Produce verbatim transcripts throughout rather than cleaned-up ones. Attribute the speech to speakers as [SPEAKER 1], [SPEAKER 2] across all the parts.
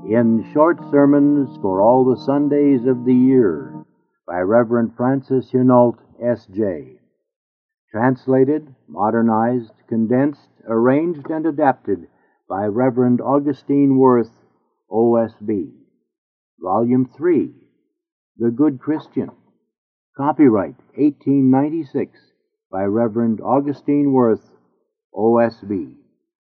[SPEAKER 1] in Short Sermons for All the Sundays of the Year by Reverend Francis Hunault, S J Translated, modernized, condensed, arranged, and adapted by Reverend Augustine Worth, O S B Volume three, The Good Christian. Copyright eighteen ninety-six by Reverend Augustine Worth, O S B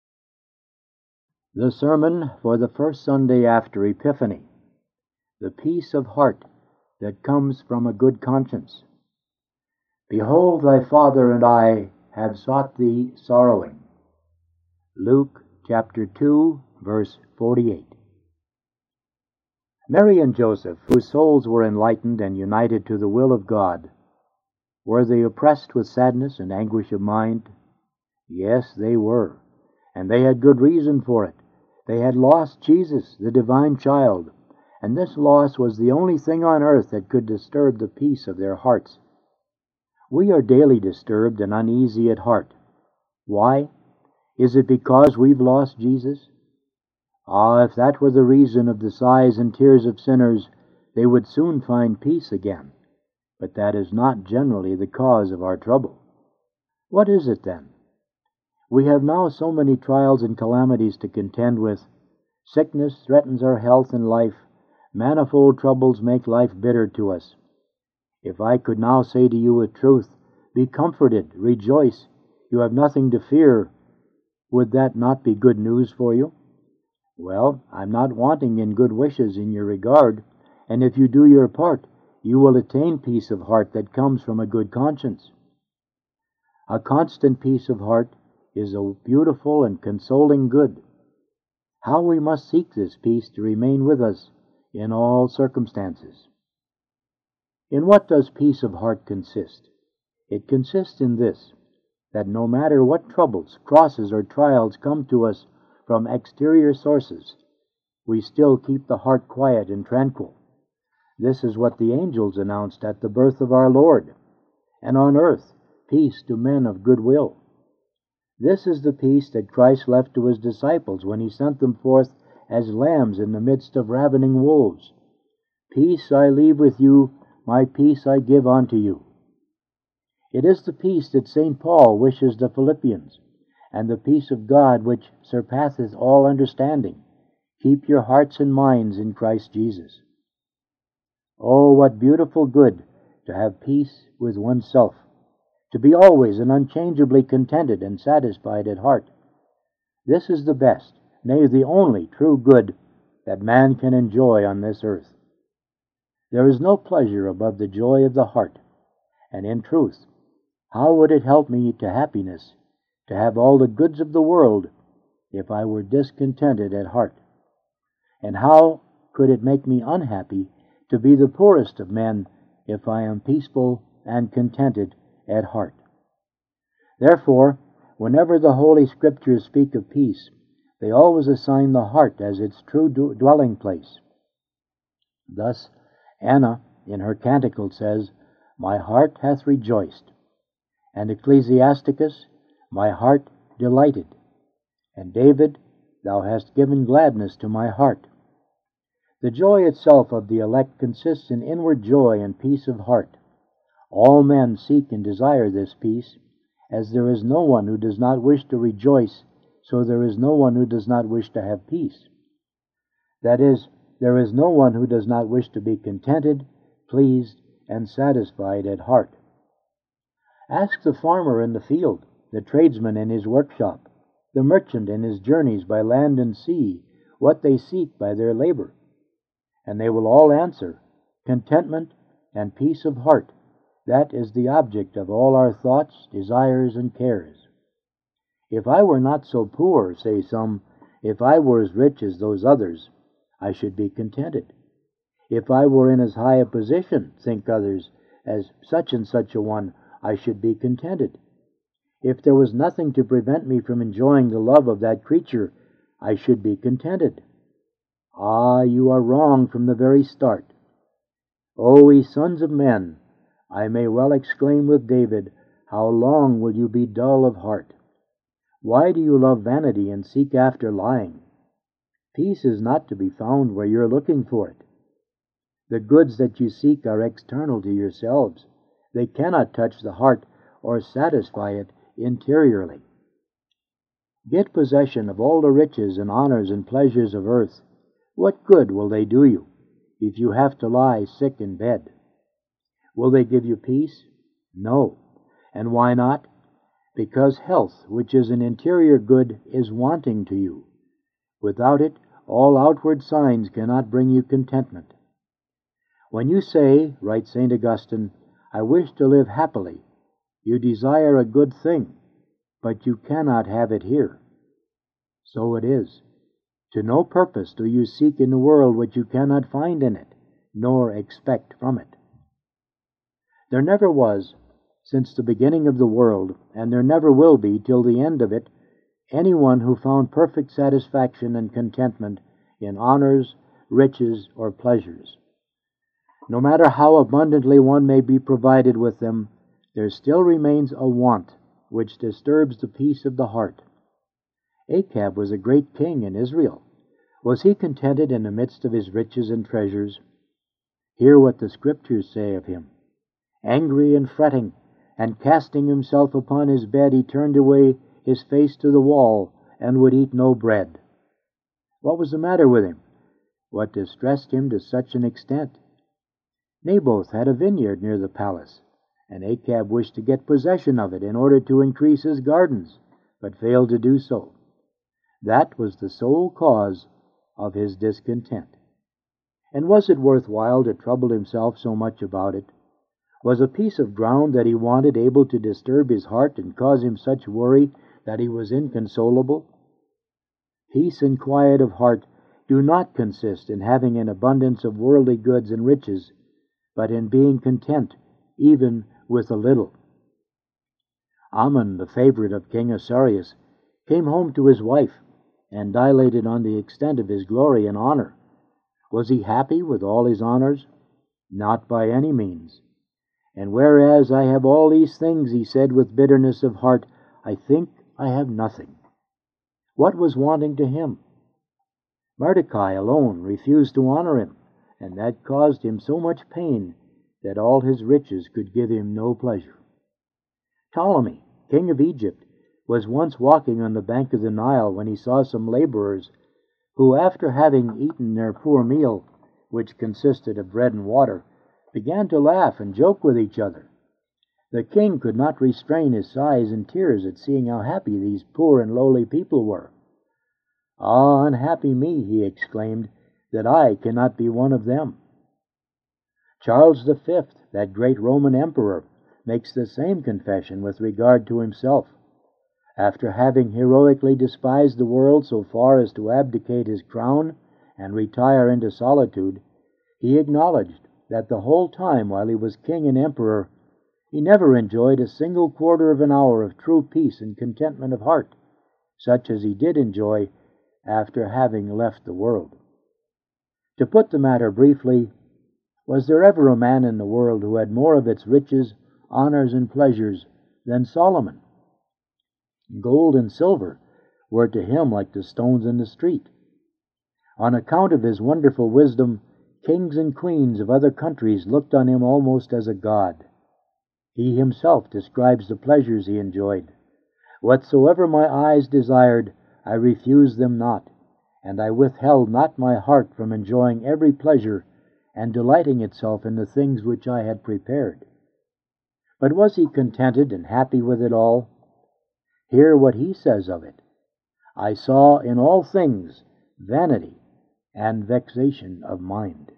[SPEAKER 1] The Sermon for the First Sunday after Epiphany. The Peace of Heart that Comes from a Good Conscience. Behold, thy father and I have sought thee sorrowing. Luke chapter two, verse forty-eight. Mary and Joseph, whose souls were enlightened and united to the will of God, were they oppressed with sadness and anguish of mind? Yes, they were, and they had good reason for it. They had lost Jesus, the divine child, and this loss was the only thing on earth that could disturb the peace of their hearts. We are daily disturbed and uneasy at heart. Why? Is it because we've lost Jesus? Ah, if that were the reason of the sighs and tears of sinners, they would soon find peace again. But that is not generally the cause of our trouble. What is it then? We have now so many trials and calamities to contend with. Sickness threatens our health and life. Manifold troubles make life bitter to us. If I could now say to you with truth, be comforted, rejoice, you have nothing to fear, would that not be good news for you? Well, I'm not wanting in good wishes in your regard, and if you do your part, you will attain peace of heart that comes from a good conscience. A constant peace of heart is a beautiful and consoling good. How we must seek this peace to remain with us in all circumstances. In what does peace of heart consist? It consists in this, that no matter what troubles, crosses, or trials come to us from exterior sources, we still keep the heart quiet and tranquil. This is what the angels announced at the birth of our Lord, and on earth, peace to men of good will. This is the peace that Christ left to his disciples when he sent them forth as lambs in the midst of ravening wolves. Peace I leave with you, my peace I give unto you. It is the peace that Saint Paul wishes the Philippians, and the peace of God which surpasseth all understanding. Keep your hearts and minds in Christ Jesus. Oh, what beautiful good to have peace with oneself, to be always and unchangeably contented and satisfied at heart. This is the best, nay, the only true good that man can enjoy on this earth. There is no pleasure above the joy of the heart, and in truth, how would it help me to happiness to have all the goods of the world if I were discontented at heart? And how could it make me unhappy to be the poorest of men if I am peaceful and contented at heart? Therefore, whenever the Holy Scriptures speak of peace, they always assign the heart as its true dwelling place. Thus, Anna, in her canticle, says, My heart hath rejoiced, and Ecclesiasticus, My heart delighted, and David, Thou hast given gladness to my heart. The joy itself of the elect consists in inward joy and peace of heart. All men seek and desire this peace, as there is no one who does not wish to rejoice, so there is no one who does not wish to have peace. That is, there is no one who does not wish to be contented, pleased, and satisfied at heart. Ask the farmer in the field, the tradesman in his workshop, the merchant in his journeys by land and sea, what they seek by their labor, and they will all answer, contentment and peace of heart. That is the object of all our thoughts, desires, and cares. If I were not so poor, say some, if I were as rich as those others, I should be contented. If I were in as high a position, think others, as such and such a one, I should be contented. If there was nothing to prevent me from enjoying the love of that creature, I should be contented. Ah, you are wrong from the very start. O ye sons of men, I may well exclaim with David, How long will you be dull of heart? Why do you love vanity and seek after lying? Peace is not to be found where you're looking for it. The goods that you seek are external to yourselves. They cannot touch the heart or satisfy it interiorly. Get possession of all the riches and honors and pleasures of earth. What good will they do you if you have to lie sick in bed? Will they give you peace? No. And why not? Because health, which is an interior good, is wanting to you. Without it, all outward signs cannot bring you contentment. When you say, writes Saint Augustine, I wish to live happily, you desire a good thing, but you cannot have it here. So it is. To no purpose do you seek in the world what you cannot find in it, nor expect from it. There never was, since the beginning of the world, and there never will be till the end of it, anyone who found perfect satisfaction and contentment in honors, riches, or pleasures. No matter how abundantly one may be provided with them, there still remains a want which disturbs the peace of the heart. Achab was a great king in Israel. Was he contented in the midst of his riches and treasures? Hear what the Scriptures say of him. Angry and fretting, and casting himself upon his bed, he turned away his face to the wall, and would eat no bread. What was the matter with him? What distressed him to such an extent? Naboth had a vineyard near the palace, and Achab wished to get possession of it in order to increase his gardens, but failed to do so. That was the sole cause of his discontent. And was it worthwhile to trouble himself so much about it? Was a piece of ground that he wanted able to disturb his heart and cause him such worry that he was inconsolable? Peace and quiet of heart do not consist in having an abundance of worldly goods and riches, but in being content even with a little. Ammon, the favorite of King Ahasuerus, came home to his wife and dilated on the extent of his glory and honor. Was he happy with all his honors? Not by any means. And whereas I have all these things, he said with bitterness of heart, I think I have nothing. What was wanting to him? Mordecai alone refused to honor him, and that caused him so much pain that all his riches could give him no pleasure. Ptolemy, king of Egypt, was once walking on the bank of the Nile when he saw some laborers who, after having eaten their poor meal, which consisted of bread and water, began to laugh and joke with each other. The king could not restrain his sighs and tears at seeing how happy these poor and lowly people were. Ah, unhappy me, he exclaimed, that I cannot be one of them. Charles the Fifth, that great Roman emperor, makes the same confession with regard to himself. After having heroically despised the world so far as to abdicate his crown and retire into solitude, he acknowledged that the whole time while he was king and emperor, he never enjoyed a single quarter of an hour of true peace and contentment of heart, such as he did enjoy after having left the world. To put the matter briefly, was there ever a man in the world who had more of its riches, honors, and pleasures than Solomon? Gold and silver were to him like the stones in the street. On account of his wonderful wisdom, kings and queens of other countries looked on him almost as a god. He himself describes the pleasures he enjoyed. Whatsoever my eyes desired, I refused them not, and I withheld not my heart from enjoying every pleasure and delighting itself in the things which I had prepared. But was he contented and happy with it all? Hear what he says of it. I saw in all things vanity and vexation of mind.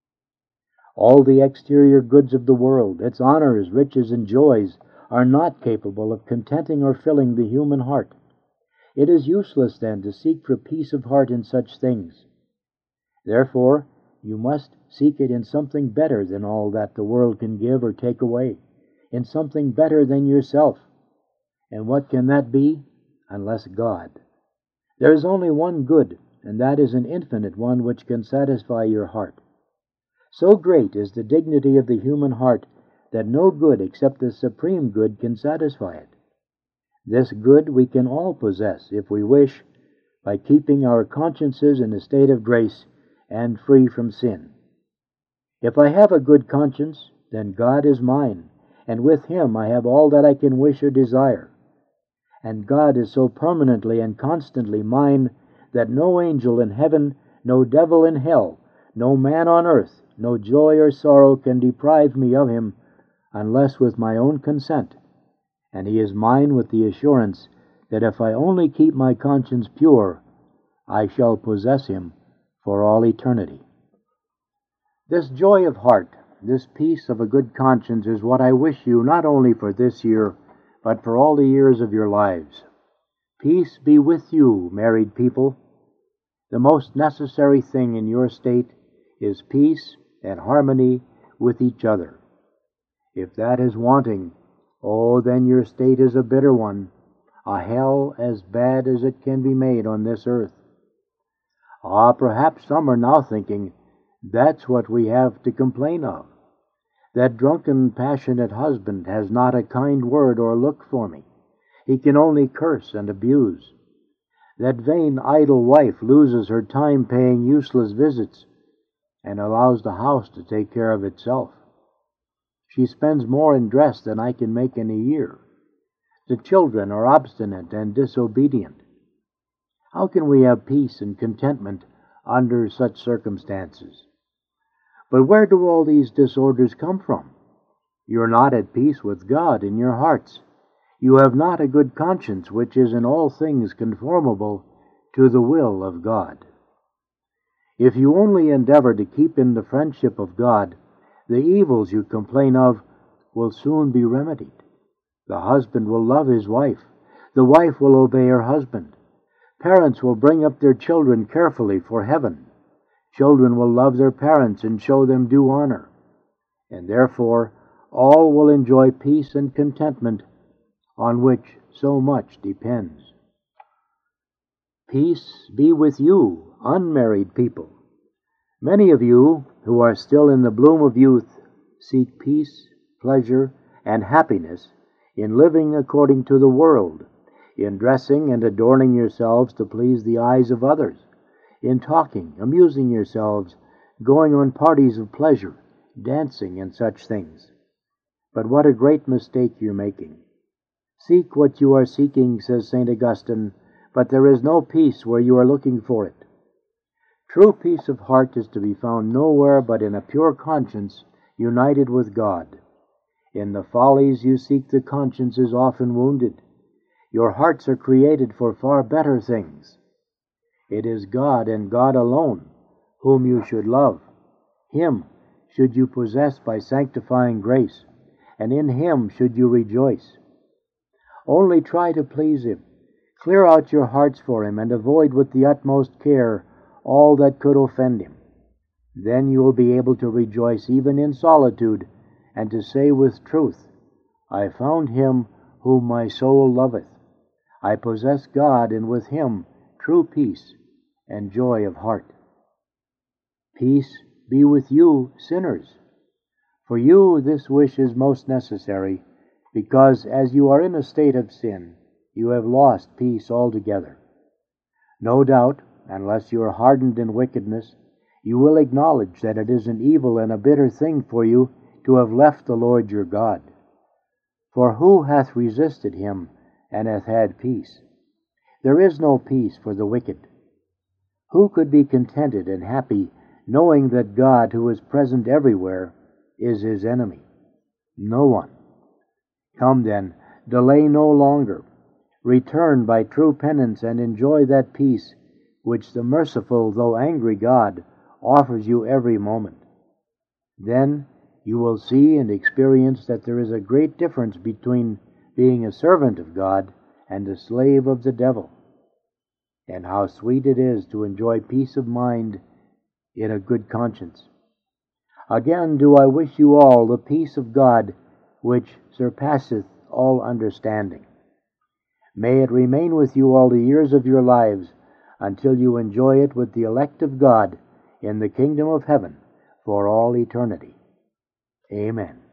[SPEAKER 1] All the exterior goods of the world, its honors, riches, and joys, are not capable of contenting or filling the human heart. It is useless, then, to seek for peace of heart in such things. Therefore, you must seek it in something better than all that the world can give or take away, in something better than yourself. And what can that be, unless God? There is only one good, and that is an infinite one which can satisfy your heart. So great is the dignity of the human heart that no good except the supreme good can satisfy it. This good we can all possess if we wish, by keeping our consciences in a state of grace and free from sin. If I have a good conscience, then God is mine, and with Him I have all that I can wish or desire. And God is so permanently and constantly mine that no angel in heaven, no devil in hell, no man on earth, no joy or sorrow can deprive me of Him, unless with my own consent. And He is mine with the assurance that if I only keep my conscience pure, I shall possess Him for all eternity. This joy of heart, this peace of a good conscience, is what I wish you not only for this year, but for all the years of your lives. Peace be with you, married people. The most necessary thing in your state is peace and harmony with each other. If that is wanting, oh, then your state is a bitter one, a hell as bad as it can be made on this earth. Ah, perhaps some are now thinking, that's what we have to complain of. That drunken, passionate husband has not a kind word or look for me. He can only curse and abuse. That vain, idle wife loses her time paying useless visits and allows the house to take care of itself. She spends more in dress than I can make in a year. The children are obstinate and disobedient. How can we have peace and contentment under such circumstances? But where do all these disorders come from? You're not at peace with God in your hearts. You have not a good conscience which is in all things conformable to the will of God. If you only endeavor to keep in the friendship of God, the evils you complain of will soon be remedied. The husband will love his wife. The wife will obey her husband. Parents will bring up their children carefully for heaven. Children will love their parents and show them due honor. And therefore, all will enjoy peace and contentment on which so much depends. Peace be with you, unmarried people. Many of you who are still in the bloom of youth seek peace, pleasure, and happiness in living according to the world, in dressing and adorning yourselves to please the eyes of others, in talking, amusing yourselves, going on parties of pleasure, dancing, and such things. But what a great mistake you're making. Seek what you are seeking, says Saint Augustine, but there is no peace where you are looking for it. True peace of heart is to be found nowhere but in a pure conscience united with God. In the follies you seek, the conscience is often wounded. Your hearts are created for far better things. It is God and God alone whom you should love. Him should you possess by sanctifying grace, and in Him should you rejoice. Only try to please Him. Clear out your hearts for Him, and avoid with the utmost care all that could offend Him. Then you will be able to rejoice even in solitude, and to say with truth, I found Him whom my soul loveth. I possess God, and with Him true peace and joy of heart. Peace be with you, sinners. For you this wish is most necessary, because as you are in a state of sin, you have lost peace altogether. No doubt, unless you are hardened in wickedness, you will acknowledge that it is an evil and a bitter thing for you to have left the Lord your God. For who hath resisted Him, and hath had peace? There is no peace for the wicked. Who could be contented and happy, knowing that God, who is present everywhere, is his enemy? No one. Come then, delay no longer. Return by true penance and enjoy that peace which the merciful, though angry God offers you every moment. Then you will see and experience that there is a great difference between being a servant of God and a slave of the devil, and how sweet it is to enjoy peace of mind in a good conscience. Again do I wish you all the peace of God which surpasseth all understanding. May it remain with you all the years of your lives, until you enjoy it with the elect of God in the kingdom of heaven for all eternity. Amen.